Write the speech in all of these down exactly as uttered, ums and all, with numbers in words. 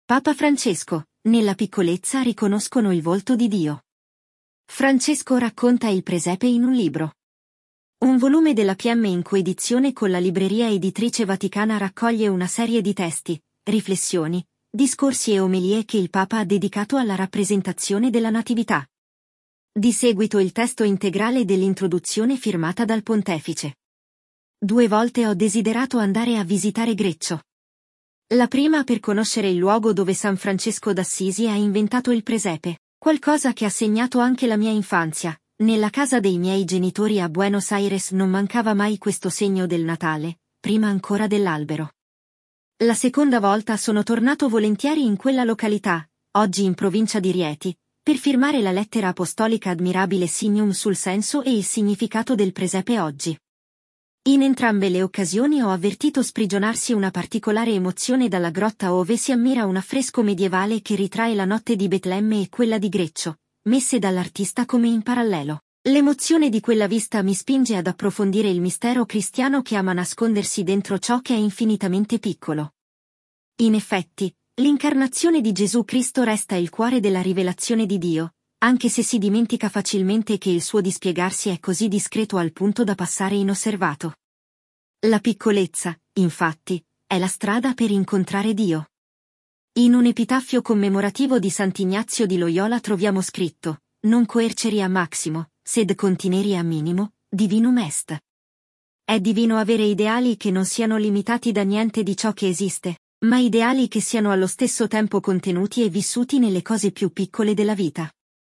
Papa Francesco, nella piccolezza riconoscono il volto di Dio. Francesco racconta il presepe in un libro. Un volume della P M in coedizione con la Libreria Editrice Vaticana raccoglie una serie di testi, riflessioni, discorsi e omelie che il Papa ha dedicato alla rappresentazione della Natività. Di seguito il testo integrale dell'introduzione firmata dal Pontefice. Due volte ho desiderato andare a visitare Greccio. La prima per conoscere il luogo dove San Francesco d'Assisi ha inventato il presepe, qualcosa che ha segnato anche la mia infanzia. Nella casa dei miei genitori a Buenos Aires non mancava mai questo segno del Natale, prima ancora dell'albero. La seconda volta sono tornato volentieri in quella località, oggi in provincia di Rieti, per firmare la lettera apostolica Admirabile Signum sul senso e il significato del presepe oggi. In entrambe le occasioni ho avvertito sprigionarsi una particolare emozione dalla grotta ove si ammira un affresco medievale che ritrae la notte di Betlemme e quella di Greccio, messe dall'artista come in parallelo. L'emozione di quella vista mi spinge ad approfondire il mistero cristiano che ama nascondersi dentro ciò che è infinitamente piccolo. In effetti, l'incarnazione di Gesù Cristo resta il cuore della rivelazione di Dio, anche se si dimentica facilmente che il suo dispiegarsi è così discreto al punto da passare inosservato. La piccolezza, infatti, è la strada per incontrare Dio. In un epitaffio commemorativo di Sant'Ignazio di Loyola troviamo scritto: non coerceri a maximo, sed contineri a minimo, divinum est. È divino avere ideali che non siano limitati da niente di ciò che esiste, ma ideali che siano allo stesso tempo contenuti e vissuti nelle cose più piccole della vita.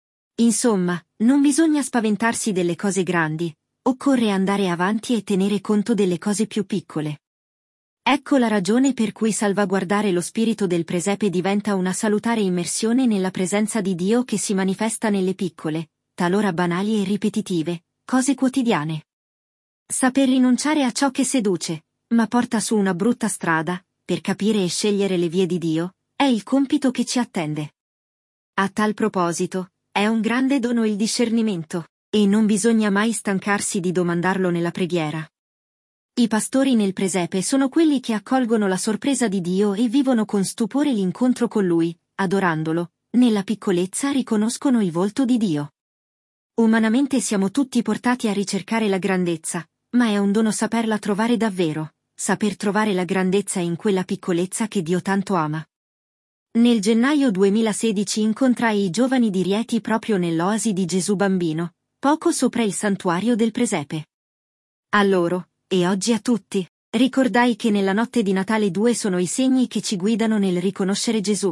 Insomma, non bisogna spaventarsi delle cose grandi, occorre andare avanti e tenere conto delle cose più piccole. Ecco la ragione per cui salvaguardare lo spirito del presepe diventa una salutare immersione nella presenza di Dio che si manifesta nelle piccole, talora banali e ripetitive, cose quotidiane. Saper rinunciare a ciò che seduce, ma porta su una brutta strada, per capire e scegliere le vie di Dio, è il compito che ci attende. A tal proposito, è un grande dono il discernimento, e non bisogna mai stancarsi di domandarlo nella preghiera. I pastori nel presepe sono quelli che accolgono la sorpresa di Dio e vivono con stupore l'incontro con Lui, adorandolo, nella piccolezza riconoscono il volto di Dio. Umanamente siamo tutti portati a ricercare la grandezza, ma è un dono saperla trovare davvero, saper trovare la grandezza in quella piccolezza che Dio tanto ama. Nel gennaio duemilasedici incontrai i giovani di Rieti proprio nell'oasi di Gesù Bambino, poco sopra il santuario del presepe. A loro, e oggi a tutti, ricordai che nella notte di Natale due sono i segni che ci guidano nel riconoscere Gesù.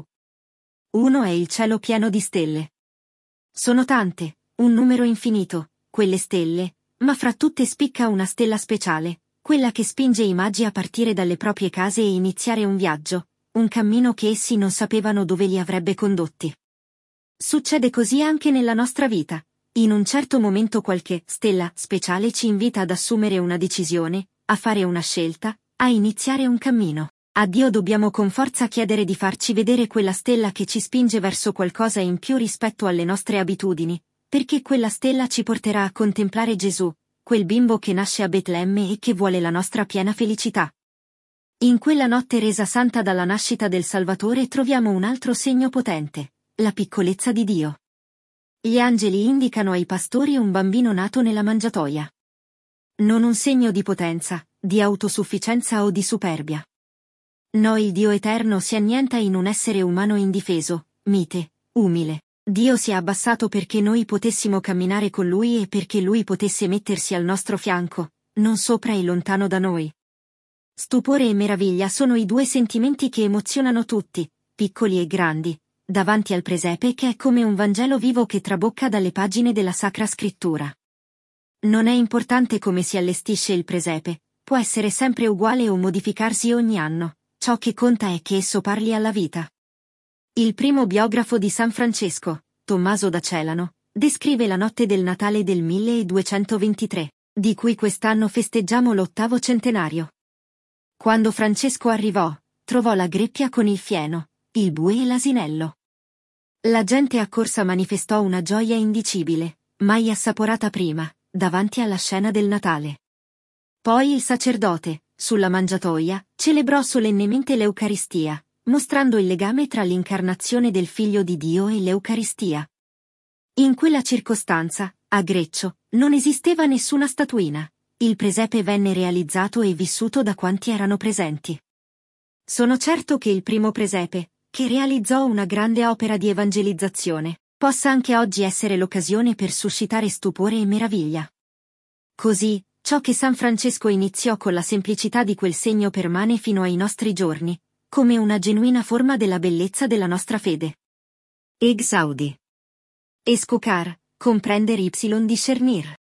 Uno è il cielo pieno di stelle. Sono tante, un numero infinito, quelle stelle, ma fra tutte spicca una stella speciale, quella che spinge i magi a partire dalle proprie case e iniziare un viaggio, un cammino che essi non sapevano dove li avrebbe condotti. Succede così anche nella nostra vita. In un certo momento qualche stella speciale ci invita ad assumere una decisione, a fare una scelta, a iniziare un cammino. A Dio dobbiamo con forza chiedere di farci vedere quella stella che ci spinge verso qualcosa in più rispetto alle nostre abitudini, perché quella stella ci porterà a contemplare Gesù, quel bimbo che nasce a Betlemme e che vuole la nostra piena felicità. In quella notte resa santa dalla nascita del Salvatore troviamo un altro segno potente, la piccolezza di Dio. Gli angeli indicano ai pastori un bambino nato nella mangiatoia. Non un segno di potenza, di autosufficienza o di superbia. No, il Dio eterno si annienta in un essere umano indifeso, mite, umile. Dio si è abbassato perché noi potessimo camminare con Lui e perché Lui potesse mettersi al nostro fianco, non sopra e lontano da noi. Stupore e meraviglia sono i due sentimenti che emozionano tutti, piccoli e grandi, davanti al presepe che è come un Vangelo vivo che trabocca dalle pagine della Sacra Scrittura. Non è importante come si allestisce il presepe, può essere sempre uguale o modificarsi ogni anno, ciò che conta è che esso parli alla vita. Il primo biografo di San Francesco, Tommaso da Celano, descrive la notte del Natale del milleduecentoventitré, di cui quest'anno festeggiamo l'ottavo centenario. Quando Francesco arrivò, trovò la greppia con il fieno, il bue e l'asinello. La gente accorsa manifestò una gioia indicibile, mai assaporata prima, davanti alla scena del Natale. Poi il sacerdote, sulla mangiatoia, celebrò solennemente l'Eucaristia, mostrando il legame tra l'incarnazione del Figlio di Dio e l'Eucaristia. In quella circostanza, a Greccio, non esisteva nessuna statuina. Il presepe venne realizzato e vissuto da quanti erano presenti. Sono certo che il primo presepe, che realizzò una grande opera di evangelizzazione, possa anche oggi essere l'occasione per suscitare stupore e meraviglia. Così, ciò che San Francesco iniziò con la semplicità di quel segno permane fino ai nostri giorni, come una genuina forma della bellezza della nostra fede. Ex Audi. Escocar, comprender y discernir.